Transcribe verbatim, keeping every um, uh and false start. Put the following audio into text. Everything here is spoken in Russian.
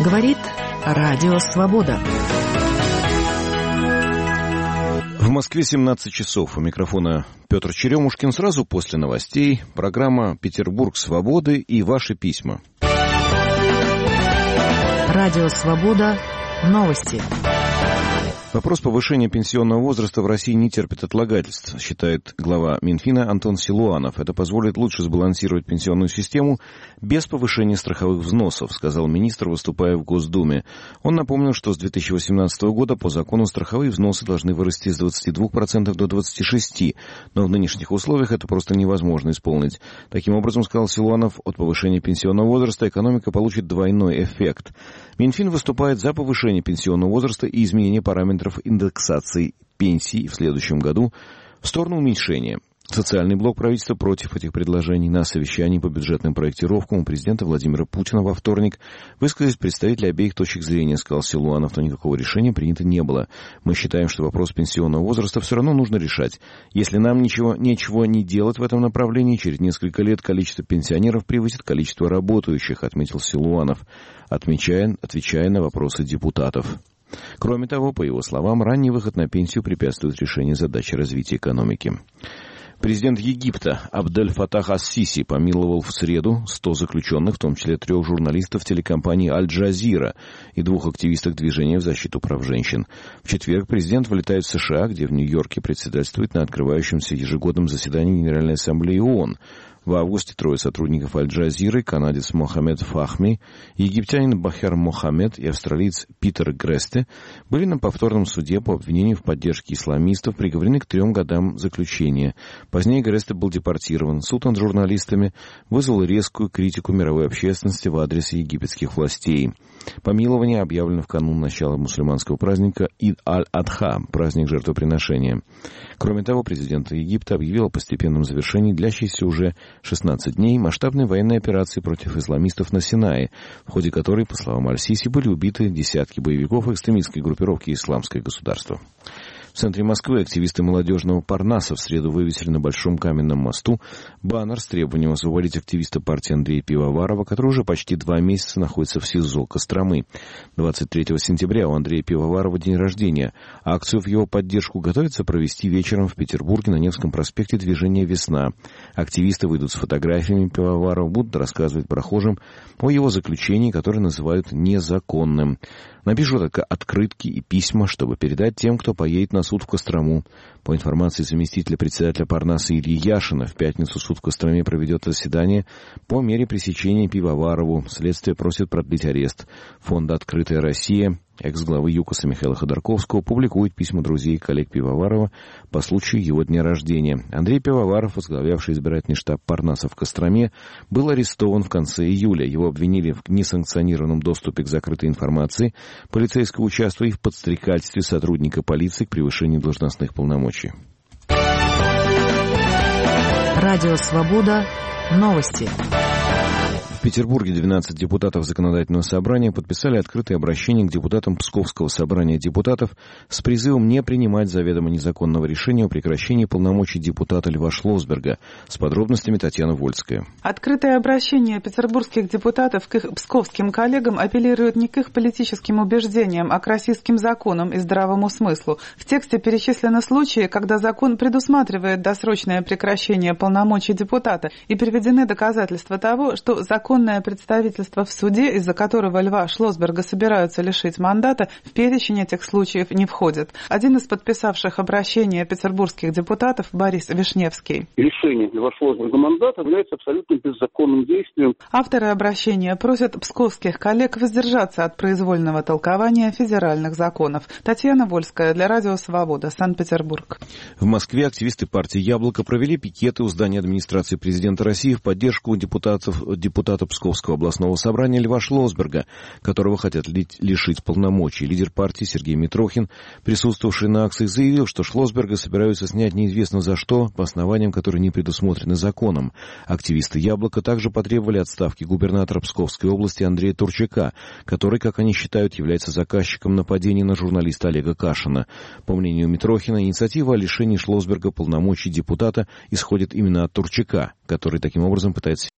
Говорит Радио Свобода. В Москве семнадцать часов. У микрофона Петр Черемушкин. Сразу после новостей программа «Петербург свободы» и ваши письма. Радио Свобода. Новости. Вопрос повышения пенсионного возраста в России не терпит отлагательств, считает глава Минфина Антон Силуанов. Это позволит лучше сбалансировать пенсионную систему без повышения страховых взносов, сказал министр, выступая в Госдуме. Он напомнил, что с две тысячи восемнадцатого года по закону страховые взносы должны вырасти с двадцати двух процентов до двадцати шести процентов, но в нынешних условиях это просто невозможно исполнить. Таким образом, сказал Силуанов, от повышения пенсионного возраста экономика получит двойной эффект. Минфин выступает за повышение пенсионного возраста и изменение параметров индексации пенсий в следующем году в сторону уменьшения. Социальный блок правительства против этих предложений. На совещании по бюджетным проектировкам у президента Владимира Путина во вторник высказались представители обеих точек зрения, сказал Силуанов, но никакого решения принято не было. Мы считаем, что вопрос пенсионного возраста все равно нужно решать. Если нам ничего, ничего не делать в этом направлении, через несколько лет количество пенсионеров превысит количество работающих, отметил Силуанов, отмечая, отвечая на вопросы депутатов. Кроме того, по его словам, ранний выход на пенсию препятствует решению задачи развития экономики. Президент Египта Абдель Фатах ас-Сиси помиловал в среду сто заключенных, в том числе трех журналистов телекомпании «Аль-Джазира» и двух активисток движения в защиту прав женщин. В четверг президент вылетает в США, где в Нью-Йорке председательствует на открывающемся ежегодном заседании Генеральной Ассамблеи ООН. В августе трое сотрудников «Аль-Джазиры», канадец Мохаммед Фахми, египтянин Бахер Мохаммед и австралиец Питер Гресте, были на повторном суде по обвинению в поддержке исламистов приговорены к трем годам заключения. Позднее Гресте был депортирован. Суд над журналистами вызвал резкую критику мировой общественности в адрес египетских властей. Помилование объявлено в канун начала мусульманского праздника Ид-аль-Адха, праздник жертвоприношения. Кроме того, президент Египта объявил о постепенном завершении длящейся уже шестнадцать дней масштабной военной операции против исламистов на Синае, в ходе которой, по словам Аль-Сиси, были убиты десятки боевиков экстремистской группировки «Исламское государство». В центре Москвы активисты молодежного Парнаса в среду вывесили на Большом каменном мосту баннер с требованием освободить активиста партии Андрея Пивоварова, который уже почти два месяца находится в СИЗО Костромы. двадцать третьего сентября у Андрея Пивоварова день рождения. Акцию в его поддержку готовится провести вечером в Петербурге на Невском проспекте движения «Весна». Активисты выйдут с фотографиями Пивоварова, будут рассказывать прохожим о его заключении, которое называют незаконным. Напишут открытки и письма, чтобы передать тем, кто поедет на суд в Кострому. По информации заместителя председателя Парнаса Ильи Яшина, в пятницу суд в Костроме проведет заседание по мере пресечения Пивоварову. Следствие просит продлить арест. Фонд «Открытая Россия», экс-главы ЮКОСа Михаила Ходорковского, публикует письма друзей и коллег Пивоварова по случаю его дня рождения. Андрей Пивоваров, возглавлявший избирательный штаб Парнаса в Костроме, был арестован в конце июля. Его обвинили в несанкционированном доступе к закрытой информации полицейского участка и в подстрекательстве сотрудника полиции к превышению должностных полномочий. Радио Свобода. Новости. В Петербурге двенадцать депутатов Законодательного собрания подписали открытое обращение к депутатам Псковского собрания депутатов с призывом не принимать заведомо незаконного решения о прекращении полномочий депутата Льва Шлосберга. С подробностями Татьяна Вольская. Открытое обращение петербургских депутатов к их псковским коллегам апеллирует не к их политическим убеждениям, а к российским законам и здравому смыслу. В тексте перечислены случаи, когда закон предусматривает досрочное прекращение полномочий депутата, и приведены доказательства того, что закон Законное представительство в суде, из-за которого Льва Шлосберга собираются лишить мандата, в перечень этих случаев не входит. Один из подписавших обращение петербургских депутатов Борис Вишневский. Лишение Льва Шлосберга мандата является абсолютно беззаконным действием. Авторы обращения просят псковских коллег воздержаться от произвольного толкования федеральных законов. Татьяна Вольская для Радио Свобода, Санкт-Петербург. В Москве активисты партии «Яблоко» провели пикеты у здания администрации президента России в поддержку депутатов, депутатов Псковского областного собрания Льва Шлосберга, которого хотят лишить полномочий. Лидер партии Сергей Митрохин, присутствовавший на акции, заявил, что Шлосберга собираются снять неизвестно за что, по основаниям, которые не предусмотрены законом. Активисты «Яблоко» также потребовали отставки губернатора Псковской области Андрея Турчака, который, как они считают, является заказчиком нападения на журналиста Олега Кашина. По мнению Митрохина, инициатива о лишении Шлосберга полномочий депутата исходит именно от Турчака, который таким образом пытается